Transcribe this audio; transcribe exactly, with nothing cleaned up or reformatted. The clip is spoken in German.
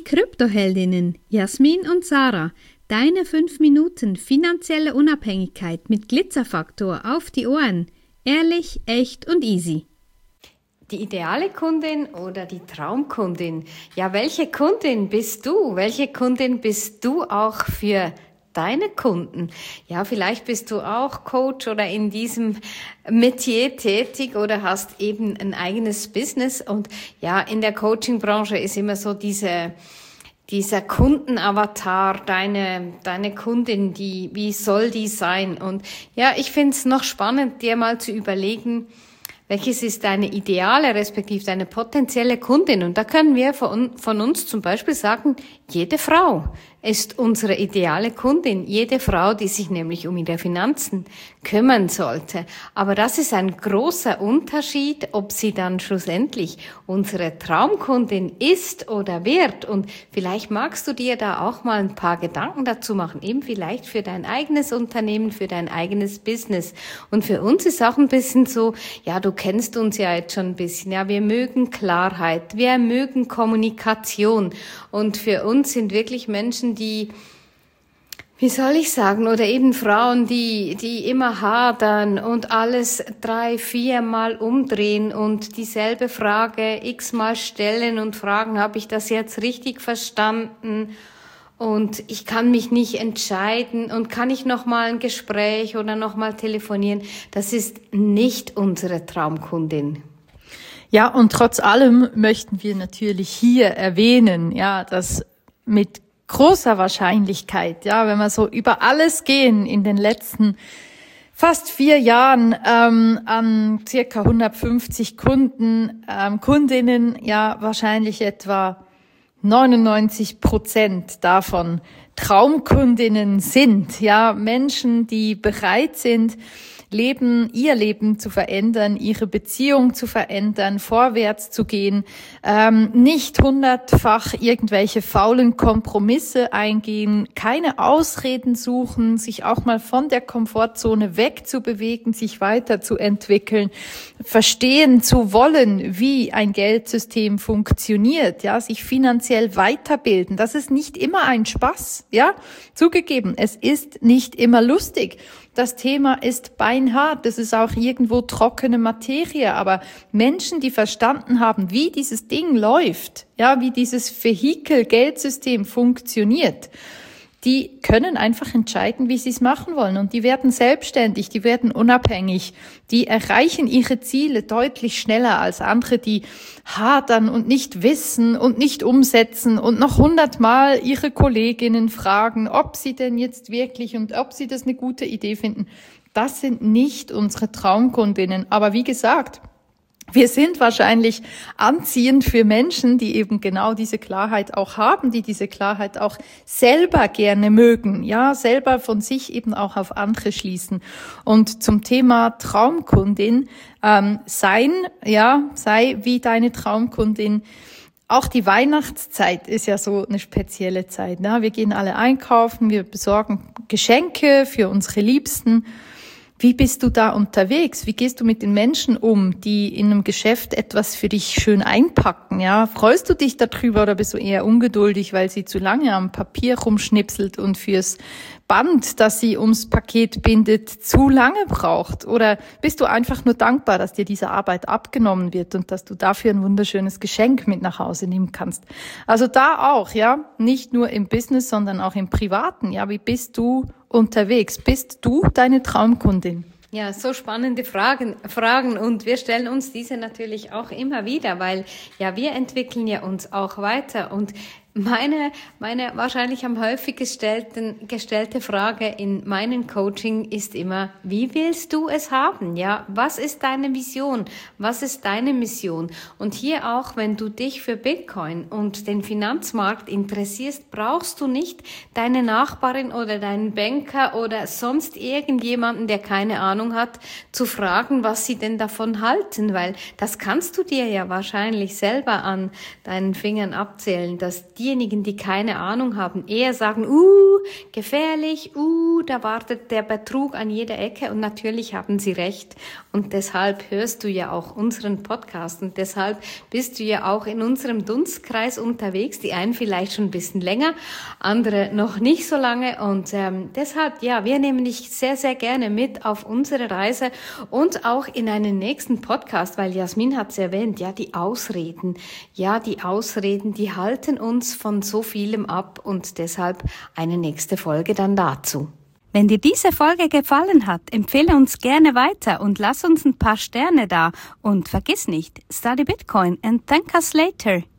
Kryptoheldinnen Jasmin und Sarah, deine fünf Minuten finanzielle Unabhängigkeit mit Glitzerfaktor auf die Ohren. Ehrlich, echt und easy. Die ideale Kundin oder die Traumkundin? Ja, welche Kundin bist du? Welche Kundin bist du auch für deine Kunden? Ja, vielleicht bist du auch Coach oder in diesem Metier tätig oder hast eben ein eigenes Business. Und ja, in der Coaching-Branche ist immer so diese dieser Kundenavatar, deine deine Kundin, die wie soll die sein? Und ja, ich finde es noch spannend, dir mal zu überlegen, welches ist deine ideale, respektive deine potenzielle Kundin? Und da können wir von, von uns zum Beispiel sagen, jede Frau ist unsere ideale Kundin. Jede Frau, die sich nämlich um ihre Finanzen kümmern sollte. Aber das ist ein großer Unterschied, ob sie dann schlussendlich unsere Traumkundin ist oder wird. Und vielleicht magst du dir da auch mal ein paar Gedanken dazu machen. Eben vielleicht für dein eigenes Unternehmen, für dein eigenes Business. Und für uns ist auch ein bisschen so, ja, du kennst uns ja jetzt schon ein bisschen. Ja, wir mögen Klarheit. Wir mögen Kommunikation. Und für uns sind wirklich Menschen, die, wie soll ich sagen, oder eben Frauen, die, die immer hadern und alles drei, viermal umdrehen und dieselbe Frage x-mal stellen und fragen, habe ich das jetzt richtig verstanden? Und ich kann mich nicht entscheiden und kann ich noch mal ein Gespräch oder noch mal telefonieren? Das ist nicht unsere Traumkundin. Ja, und trotz allem möchten wir natürlich hier erwähnen, ja, dass mit großer Wahrscheinlichkeit, ja, wenn wir so über alles gehen in den letzten fast vier Jahren ähm, an circa hundertfünfzig Kunden, ähm, Kundinnen, ja, wahrscheinlich etwa neunundneunzig Prozent davon Traumkundinnen sind, ja, Menschen, die bereit sind, Leben, ihr Leben zu verändern, ihre Beziehung zu verändern, vorwärts zu gehen, ähm, nicht hundertfach irgendwelche faulen Kompromisse eingehen, keine Ausreden suchen, sich auch mal von der Komfortzone wegzubewegen, sich weiterzuentwickeln, verstehen zu wollen, wie ein Geldsystem funktioniert, ja, sich finanziell weiterbilden. Das ist nicht immer ein Spaß, ja, zugegeben, es ist nicht immer lustig. Das Thema ist beinhart, das ist auch irgendwo trockene Materie, aber Menschen, die verstanden haben, wie dieses Ding läuft, ja, wie dieses Vehikel-Geldsystem funktioniert, die können einfach entscheiden, wie sie es machen wollen. Und die werden selbstständig, die werden unabhängig, die erreichen ihre Ziele deutlich schneller als andere, die hadern und nicht wissen und nicht umsetzen und noch hundertmal ihre Kolleginnen fragen, ob sie denn jetzt wirklich und ob sie das eine gute Idee finden. Das sind nicht unsere Traumkundinnen. Aber wie gesagt, wir sind wahrscheinlich anziehend für Menschen, die eben genau diese Klarheit auch haben, die diese Klarheit auch selber gerne mögen, ja, selber von sich eben auch auf andere schließen. Und zum Thema Traumkundin, ähm, sein, ja, sei wie deine Traumkundin. Auch die Weihnachtszeit ist ja so eine spezielle Zeit, ne? Wir gehen alle einkaufen, wir besorgen Geschenke für unsere Liebsten. Wie bist du da unterwegs? Wie gehst du mit den Menschen um, die in einem Geschäft etwas für dich schön einpacken? Ja, freust du dich darüber oder bist du eher ungeduldig, weil sie zu lange am Papier rumschnipselt und fürs Band, das sie ums Paket bindet, zu lange braucht? Oder bist du einfach nur dankbar, dass dir diese Arbeit abgenommen wird und dass du dafür ein wunderschönes Geschenk mit nach Hause nehmen kannst? Also da auch, ja, nicht nur im Business, sondern auch im Privaten. Ja, wie bist du unterwegs? Bist du deine Traumkundin? Ja, so spannende Fragen, Fragen und wir stellen uns diese natürlich auch immer wieder, weil ja, wir entwickeln ja uns auch weiter und Meine, meine wahrscheinlich am häufig gestellten, gestellte Frage in meinem Coaching ist immer, wie willst du es haben? Ja, was ist deine Vision? Was ist deine Mission? Und hier auch, wenn du dich für Bitcoin und den Finanzmarkt interessierst, brauchst du nicht deine Nachbarin oder deinen Banker oder sonst irgendjemanden, der keine Ahnung hat, zu fragen, was sie denn davon halten, weil das kannst du dir ja wahrscheinlich selber an deinen Fingern abzählen, dass die diejenigen, die keine Ahnung haben, eher sagen, uh, gefährlich, uh, da wartet der Betrug an jeder Ecke und natürlich haben sie recht und deshalb hörst du ja auch unseren Podcast und deshalb bist du ja auch in unserem Dunstkreis unterwegs, die einen vielleicht schon ein bisschen länger, andere noch nicht so lange und ähm, deshalb, ja, wir nehmen dich sehr, sehr gerne mit auf unsere Reise und auch in einen nächsten Podcast, weil Jasmin hat es erwähnt, ja, die Ausreden, ja, die Ausreden, die halten uns von so vielem ab und deshalb eine nächste Folge dann dazu. Wenn dir diese Folge gefallen hat, empfehle uns gerne weiter und lass uns ein paar Sterne da und vergiss nicht, study Bitcoin and thank us later.